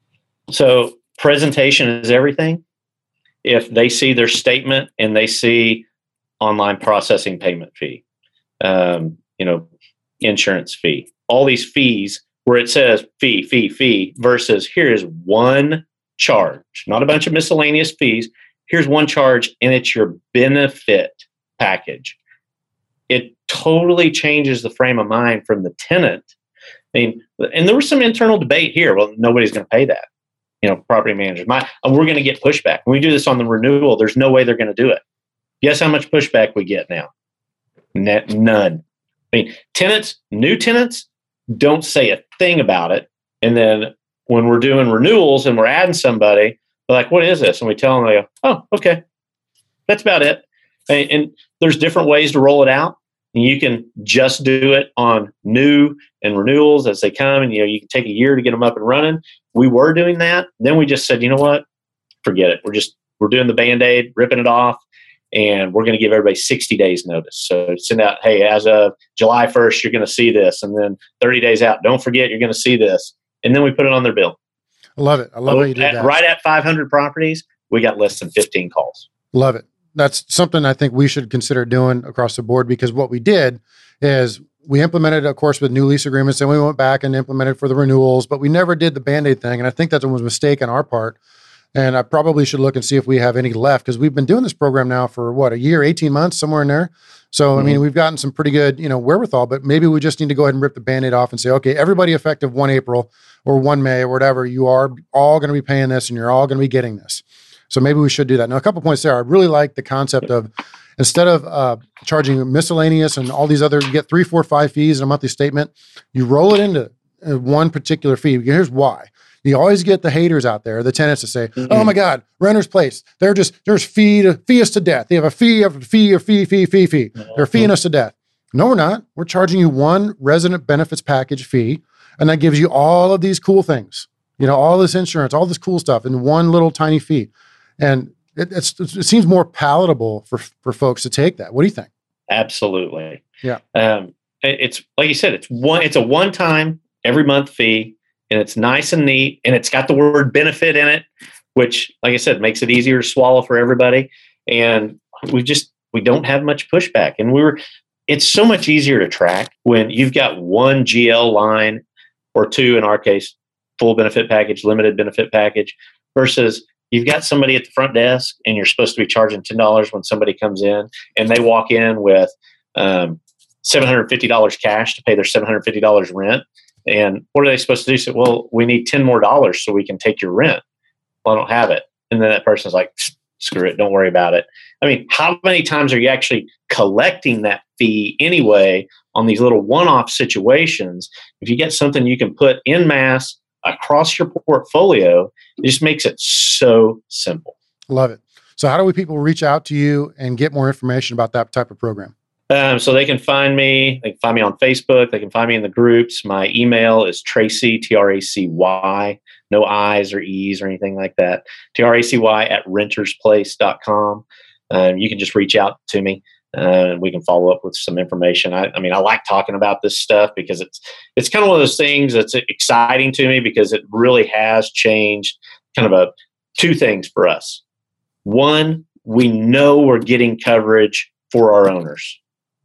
So presentation is everything. If they see their statement and they see online processing payment fee, um, you know, insurance fee, all these fees where it says fee, fee, fee versus here is one charge, not a bunch of miscellaneous fees. Here's one charge and it's your benefit package. It totally changes the frame of mind from the tenant. I mean, and there was some internal debate here. Well, nobody's going to pay that. You know, property managers, my, we're going to get pushback. When we do this on the renewal, there's no way they're going to do it. Guess how much pushback we get now? Net, none. I mean, tenants, new tenants don't say a thing about it. And then when we're doing renewals and we're adding somebody, they're like, what is this? And we tell them, they go, oh, okay. That's about it. And, and there's different ways to roll it out. And you can just do it on new and renewals as they come. And, you know, you can take a year to get them up and running. We were doing that. Then we just said, you know what? Forget it. We're just, we're doing the Band-Aid, ripping it off. And we're going to give everybody sixty days notice. So send out, hey, as of July first, you're going to see this. And then thirty days out, don't forget, you're going to see this. And then we put it on their bill. I love it. I love so how you did at, that. Right at five hundred properties, we got less than fifteen calls. Love it. That's something I think we should consider doing across the board, because what we did is we implemented, of course, with new lease agreements, and we went back and implemented for the renewals, but we never did the Band-Aid thing. And I think that was a mistake on our part. And I probably should look and see if we have any left, because we've been doing this program now for what, a year, eighteen months, somewhere in there. So, mm-hmm. I mean, we've gotten some pretty good, you know, wherewithal, but maybe we just need to go ahead and rip the Band-Aid off and say, okay, everybody effective one April or one May or whatever, you are all going to be paying this and you're all going to be getting this. So maybe we should do that. Now, a couple points there. I really like the concept of, instead of uh, charging miscellaneous and all these other, you get three, four, five fees in a monthly statement, you roll it into one particular fee. Here's why. You always get the haters out there, the tenants to say, mm-hmm. oh my God, Renter's Place. They're just, there's fee to fee us to death. They have a fee after fee or fee, fee, fee, fee. Mm-hmm. They're feeing us to death. No, we're not. We're charging you one resident benefits package fee. And that gives you all of these cool things, you know, all this insurance, all this cool stuff in one little tiny fee. And it, it's, it seems more palatable for, for folks to take that. What do you think? Absolutely. Yeah. Um, it, it's like you said, it's one, it's a one-time every month fee. And it's nice and neat, and it's got the word benefit in it, which, like I said, makes it easier to swallow for everybody. And we just, we don't have much pushback. And we were, it's so much easier to track when you've got one G L line or two, in our case, full benefit package, limited benefit package, versus you've got somebody at the front desk and you're supposed to be charging ten dollars when somebody comes in and they walk in with um, seven hundred fifty dollars cash to pay their seven hundred fifty dollars rent. And what are they supposed to do? Say, well, we need ten more dollars so we can take your rent. Well, I don't have it. And then that person's like, screw it, don't worry about it. I mean, how many times are you actually collecting that fee anyway on these little one-off situations? If you get something you can put en masse across your portfolio, it just makes it so simple. Love it. So how do we people reach out to you and get more information about that type of program? Um, so they can find me, they can find me on Facebook. They can find me in the groups. My email is Tracy, T R A C Y, no I's or E's or anything like that. T R A C Y at renters place dot com. Um, you can just reach out to me uh, and we can follow up with some information. I, I mean, I like talking about this stuff because it's, it's kind of one of those things that's exciting to me because it really has changed kind of a two things for us. One, we know we're getting coverage for our owners.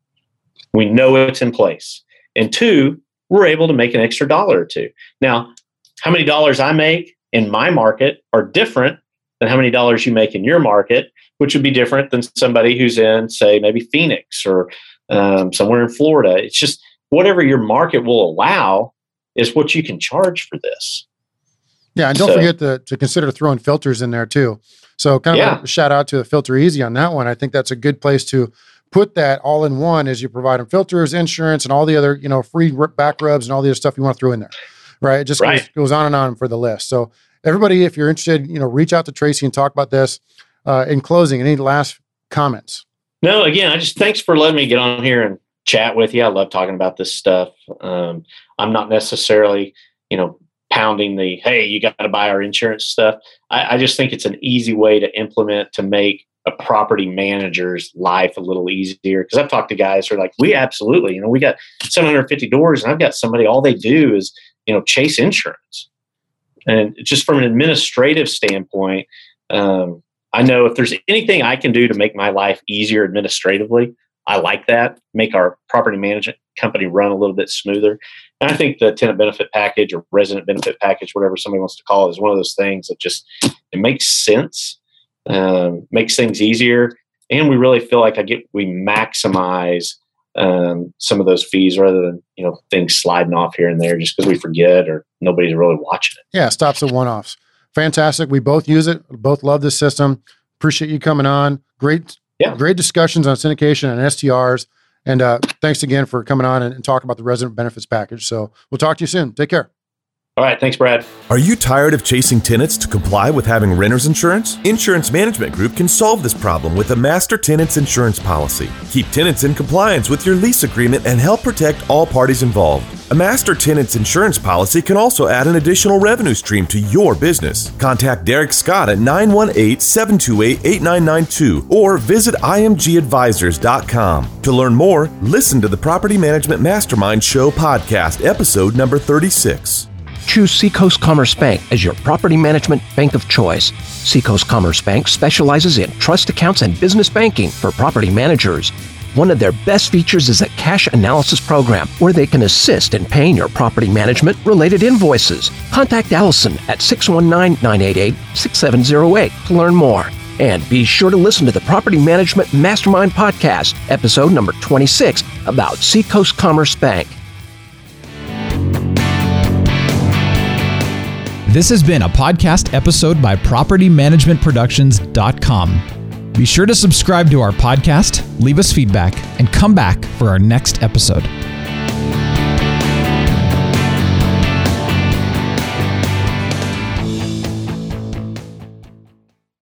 We know it's in place. And two, we're able to make an extra dollar or two. Now, how many dollars I make in my market are different than how many dollars you make in your market, which would be different than somebody who's in, say, maybe Phoenix or um, somewhere in Florida. It's just whatever your market will allow is what you can charge for this. Yeah, and don't so, forget to, to consider throwing filters in there too. So kind of yeah. a shout out to Filter Easy on that one. I think that's a good place to put that all in one as you provide them filters, insurance, and all the other, you know, free back rubs and all the other stuff you want to throw in there, right? It just right. goes, goes on and on for the list. So everybody, if you're interested, you know, reach out to Tracy and talk about this. Uh, in closing, any last comments? No, again, I just, thanks for letting me get on here and chat with you. I love talking about this stuff. Um, I'm not necessarily, you know, pounding the, hey, you got to buy our insurance stuff. I, I just think it's an easy way to implement to make a property manager's life a little easier. Because I've talked to guys who are like, we absolutely, you know, we got seven hundred fifty doors and I've got somebody, all they do is, you know, chase insurance. And just from an administrative standpoint, um, I know if there's anything I can do to make my life easier administratively, I like that, make our property management company run a little bit smoother. And I think the tenant benefit package or resident benefit package, whatever somebody wants to call it, is one of those things that just, it makes sense, um, makes things easier. And we really feel like I get, we maximize um, some of those fees rather than, you know, things sliding off here and there just because we forget or nobody's really watching it. Yeah, stops at one-offs. Fantastic. We both use it. Both love this system. Appreciate you coming on. Great, yeah. great discussions on syndication and S T Rs. And uh, thanks again for coming on and, and talking about the resident benefits package. So we'll talk to you soon. Take care. All right. Thanks, Brad. Are you tired of chasing tenants to comply with having renter's insurance? Insurance Management Group can solve this problem with a master tenants insurance policy. Keep tenants in compliance with your lease agreement and help protect all parties involved. A master tenants insurance policy can also add an additional revenue stream to your business. Contact Derek Scott at nine one eight, seven two eight, eight nine nine two or visit I M G advisors dot com. To learn more, listen to the Property Management Mastermind Show podcast, episode number thirty-six. Choose Seacoast Commerce Bank as your property management bank of choice. Seacoast Commerce Bank specializes in trust accounts and business banking for property managers. One of their best features is a cash analysis program where they can assist in paying your property management related invoices. Contact Allison at six one nine, nine eight eight, six seven zero eight to learn more. And be sure to listen to the Property Management Mastermind podcast, episode number twenty-six, about Seacoast Commerce Bank. This has been a podcast episode by property management productions dot com. Be sure to subscribe to our podcast, leave us feedback, and come back for our next episode.